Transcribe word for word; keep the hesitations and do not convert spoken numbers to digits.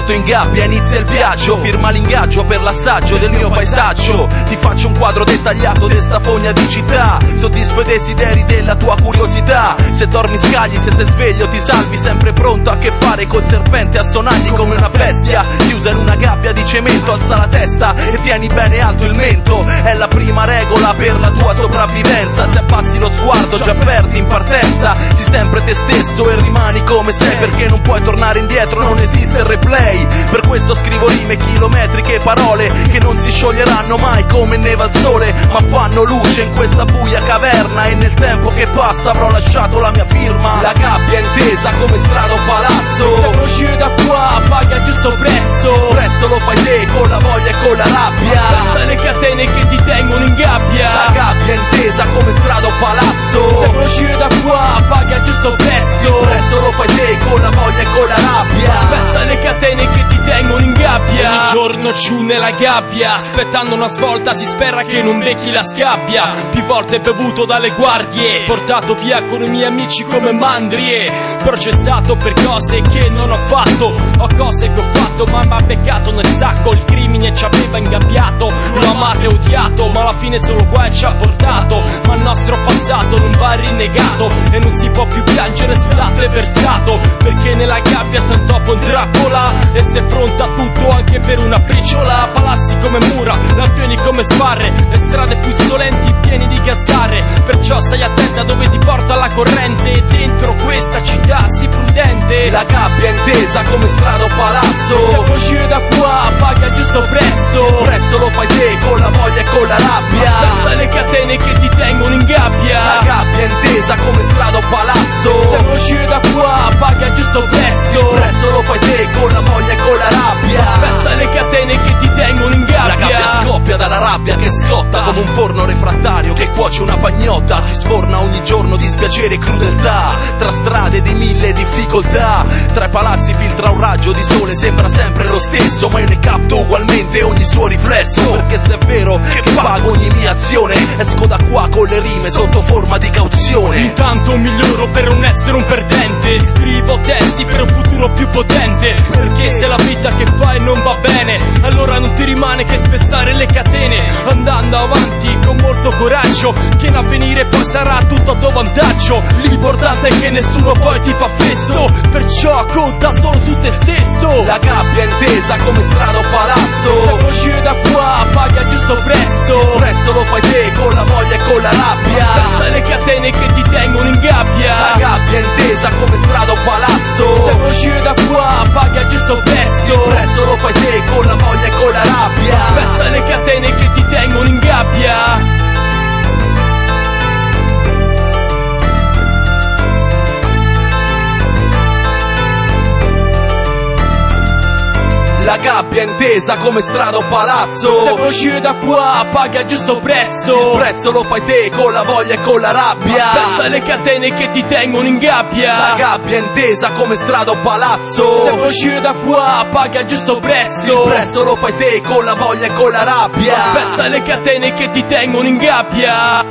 porto in gabbia, inizia il viaggio. Firma l'ingaggio per l'assaggio del mio paesaggio. Ti faccio un quadro dettagliato di sta fogna di città. Soddisfo i desideri della tua curiosità. Se dormi scagli, se sei sveglio ti salvi. Sempre pronto a che fare col serpente, a sonagli come una bestia. Chiusa in una gabbia di cemento, alza la testa e tieni bene alto il mento. È la prima regola per la tua sopravvivenza. Se abbassi lo sguardo già perdi in partenza. Sii sempre te stesso e rimani come sei, perché non puoi tornare indietro, non esiste il replay. Per questo scrivo rime chilometriche, parole che non si scioglieranno mai come neva al sole, ma fanno luce in questa buia caverna. E nel tempo che passa avrò lasciato la mia firma. La gabbia intesa come strada o palazzo. Se vuoi uscire da qua paga il giusto prezzo. Prezzo lo fai te con la voglia e con la rabbia. Spezza le catene che ti tengono in gabbia. La gabbia intesa come strada o palazzo. Se vuoi uscire da qua paga il giusto prezzo. Prezzo lo fai te con la voglia e con la rabbia. Spezza le catene che ti tengono in gabbia. Ogni giorno giù nella gabbia, aspettando una svolta, si spera che non becchi la scabbia. Più volte bevuto dalle guardie, portato via con i miei amici come mandrie. Processato per cose che non ho fatto. Ho cose che ho fatto ma m'ha beccato nel sacco. Il crimine ci aveva ingabbiato. L'ho amato e odiato, ma alla fine solo guai ci ha portato. Ma il nostro passato non va rinnegato e non si può più piangere sul latte versato, perché nella gabbia sei un topo in trappola e sei pronta a tutto anche per una briciola. Palazzi come mura, lampioni come sbarre, le strade puzzolenti pieni di gazzarre. Perciò stai attenta dove ti porta la corrente, e dentro questa città sii prudente. La gabbia intesa come strada o palazzo. Se vuoi uscire da qua paga il giusto prezzo. Prezzo lo fai te con la voglia e con la rabbia. Spezza le catene che ti tengono in gabbia. La gabbia intesa come strada o palazzo. Se vuoi uscire da qua paga il giusto prezzo. Prezzo lo fai te con la voglia e con la rabbia. Spezza le catene che ti tengono in gabbia. La gabbia scoppia dalla rabbia che scotta come un forno refrattario che cuoce una pagnotta. Ti sforna ogni giorno dispiacere e crudeltà. Tra strade di mille difficoltà, tra i palazzi filtra un raggio di sole, sembra sempre lo stesso, ma io ne capto ugualmente ogni suo riflesso. Perché se è vero che pago ogni mia azione, esco da qua con le rime sotto forma di cauzione. Intanto miglioro per non essere un perdente, scrivo testi per un futuro più potente. Perché se la vita che fai non va bene, allora non ti rimane che spezzare le catene, andando avanti con molto coraggio, che in avvenire poi sarà tutto a tuo vantaggio. L'importante è che nessuno poi ti fa fesso, perciò conta solo su te stesso. La gabbia intesa come strada o palazzo. Se vuoi uscire da qua paga il giusto prezzo. Prezzo lo fai te con la voglia e con la rabbia. Spezza le catene che ti tengono in gabbia. La gabbia intesa come strada o palazzo. Se vuoi uscire da qua paga il giusto prezzo. Prezzo lo fai te con la voglia e con la rabbia. Spezza le catene che ti tengono in gabbia. La gabbia intesa come strada o palazzo. Se vuoi uscire da qua paga il giusto prezzo. Prezzo lo fai te con la voglia e con la rabbia. Spezza le catene che ti tengono in gabbia. La gabbia intesa come strada o palazzo. Se vuoi uscire da qua paga il giusto prezzo. Prezzo lo fai te con la voglia e con la rabbia. Spezza le catene che ti tengono in gabbia.